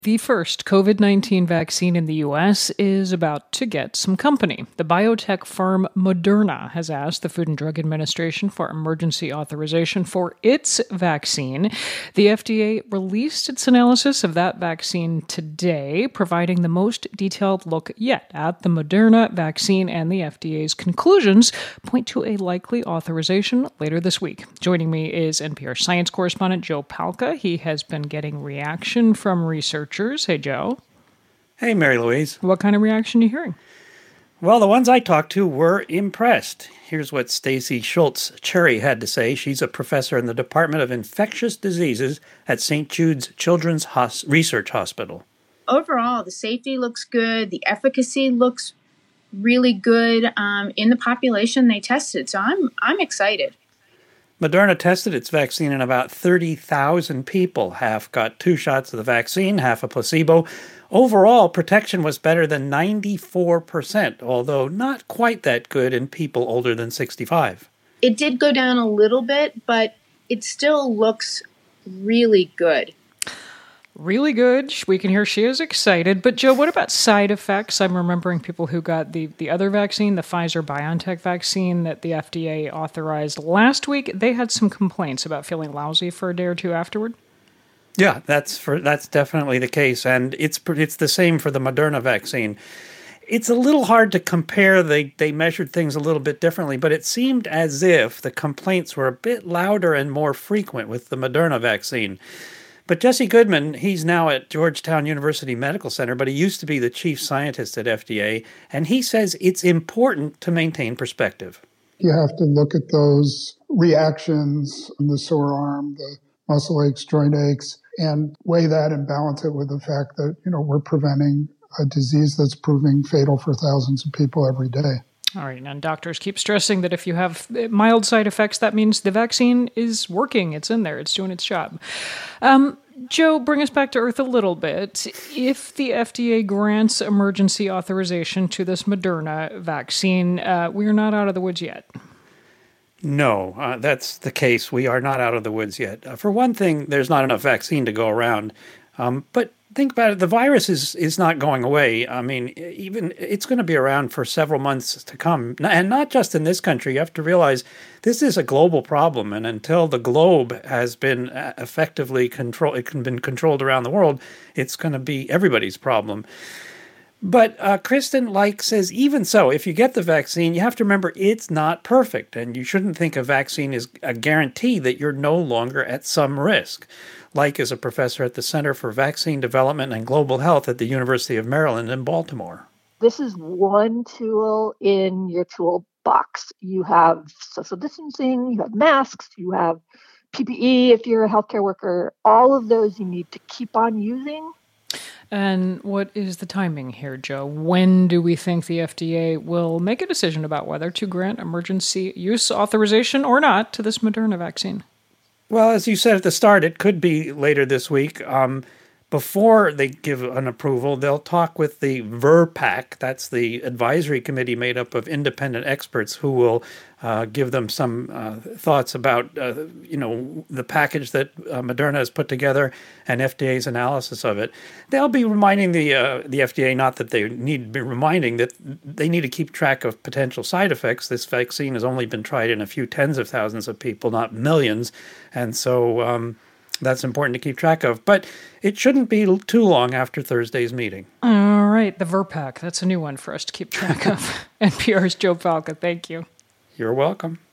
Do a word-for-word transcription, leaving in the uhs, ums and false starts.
The first COVID nineteen vaccine in the U S is about to get some company. The biotech firm Moderna has asked the Food and Drug Administration for emergency authorization for its vaccine. The F D A released its analysis of that vaccine today, providing the most detailed look yet at the Moderna vaccine, and the F D A's conclusions point to a likely authorization later this week. Joining me is N P R science correspondent Joe Palca. He has been getting reaction from researchers. Hey, Joe. Hey, Mary Louise. What kind of reaction are you hearing? Well, the ones I talked to were impressed. Here's what Stacy Schultz-Cherry had to say. She's a professor in the Department of Infectious Diseases at Saint Jude's Children's Hos- Research Hospital. Overall, the safety looks good. The efficacy looks really good um, in the population they tested. So I'm I'm excited. Moderna tested its vaccine in about thirty thousand people. Half got two shots of the vaccine, half a placebo. Overall, protection was better than ninety-four percent, although not quite that good in people older than sixty-five. It did go down a little bit, but it still looks really good. Really good. We can hear she is excited. But, Joe, what about side effects? I'm remembering people who got the, the other vaccine, the Pfizer-BioNTech vaccine that the F D A authorized last week. They had some complaints about feeling lousy for a day or two afterward. Yeah, that's for that's definitely the case. And it's it's the same for the Moderna vaccine. It's a little hard to compare. They, they measured things a little bit differently, but it seemed as if the complaints were a bit louder and more frequent with the Moderna vaccine. But Jesse Goodman, he's now at Georgetown University Medical Center, but he used to be the chief scientist at F D A, and he says it's important to maintain perspective. You have to look at those reactions, the sore arm, the muscle aches, joint aches, and weigh that and balance it with the fact that, you know, we're preventing a disease that's proving fatal for thousands of people every day. All right, and doctors keep stressing that if you have mild side effects, that means the vaccine is working. It's in there. It's doing its job. Um, Joe, bring us back to earth a little bit. If the F D A grants emergency authorization to this Moderna vaccine, uh, we're not out of the woods yet. No, uh, that's the case. We are not out of the woods yet. Uh, for one thing, there's not enough vaccine to go around. Um, but think about it. The virus is, is not going away. I mean, even it's going to be around for several months to come. And not just in this country. You have to realize this is a global problem. And until the globe has been effectively controlled, it can been controlled around the world, it's going to be everybody's problem. But uh, Kristen Like says, even so, if you get the vaccine, you have to remember it's not perfect. And you shouldn't think a vaccine is a guarantee that you're no longer at some risk. Like is a professor at the Center for Vaccine Development and Global Health at the University of Maryland in Baltimore. This is one tool in your toolbox. You have social distancing, you have masks, you have P P E if you're a healthcare worker. All of those you need to keep on using. And what is the timing here, Joe? When do we think the F D A will make a decision about whether to grant emergency use authorization or not to this Moderna vaccine? Well, as you said at the start, it could be later this week. Um, before they give an approval, they'll talk with the VRBPAC. That's the advisory committee made up of independent experts who will uh, give them some uh, thoughts about, uh, you know, the package that uh, Moderna has put together and F D A's analysis of it. They'll be reminding the uh, the F D A, not that they need to be reminding, that they need to keep track of potential side effects. This vaccine has only been tried in a few tens of thousands of people, not millions. And so um, that's important to keep track of. But it shouldn't be too long after Thursday's meeting. All right, the VRBPAC. That's a new one for us to keep track of. N P R's Joe Palca, thank you. You're welcome.